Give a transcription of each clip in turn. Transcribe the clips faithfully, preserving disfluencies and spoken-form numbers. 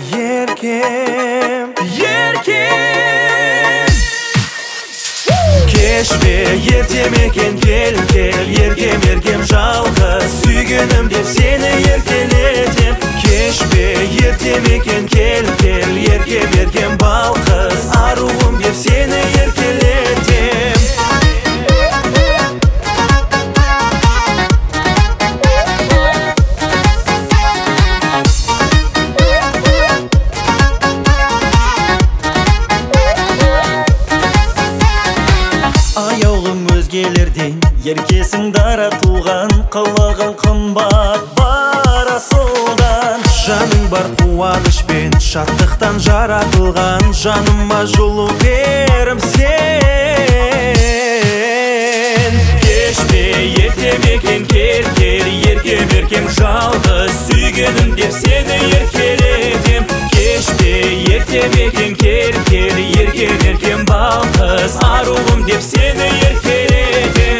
еркем, еркем. Кеш пе, ерте ме екен, кел, кел, еркем, еркем, жалғыз сүйгенім деп сені еркелетем. Кеш пе, ерте ме екен, кел, кел, еркем, еркем, балқыз аруым деп сені еркелетем. Аяулым өзгелерден еркесің дара туған, қылығың қымбат бара солдан. Жаның бар қуаныш пен шаттықтан жаратылған, жаныма жылу берім сен. Кеш пе, ерте ме екен, кел, кел, еркем, еркем, жалғыз сүйгенім деп сені еркелетем. Кеш пе, ерте ме екен, кел, кел, еркем, еркем, балқыз аруым деп сені еркелетем.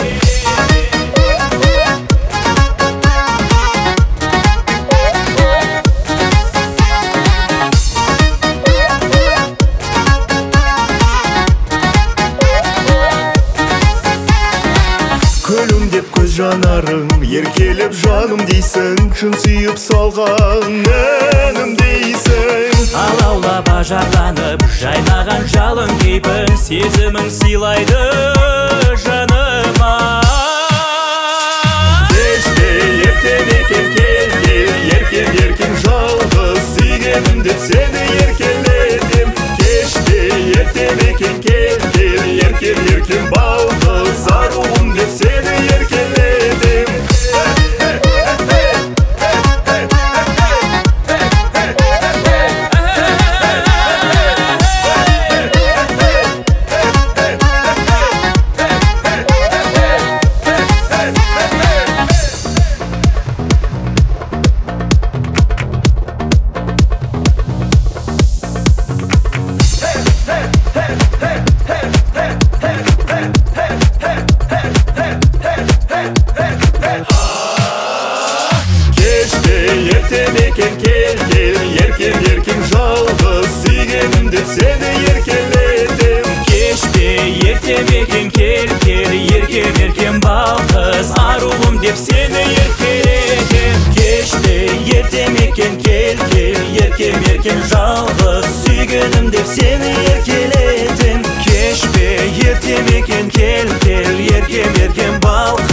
Күлім деп көз жанарың, еркелеп жаным дейсің, шын сүйіп салған әнім дейсің. Алаулап ажарланып жайнаған жалын кейпін, сезімің сыйлайды жаныма. Кеш пе, ерте ме екен, кел, кел, еркем, еркем, жалғыз сүйгенім деп сені еркелетем. Кеш пе, ерте ме екен, кел, кел, еркем, еркем, балқыз аруым деп сені еркелетем. Кеш пе, ерте ме екен, кел, кел, еркем, еркем, жалғыз сүйгенім деп сені еркелетем. Кеш пе, ерте ме екен, кел, кел, еркем, еркем, балқыз аруым деп сені еркелетем. Кеш пе, ерте ме екен, кел, кел, еркем, еркем, жалғыз сүйгенім деп сені еркелетем. Кеш пе, ерте ме екен, кел, кел, еркем, еркем, балқыз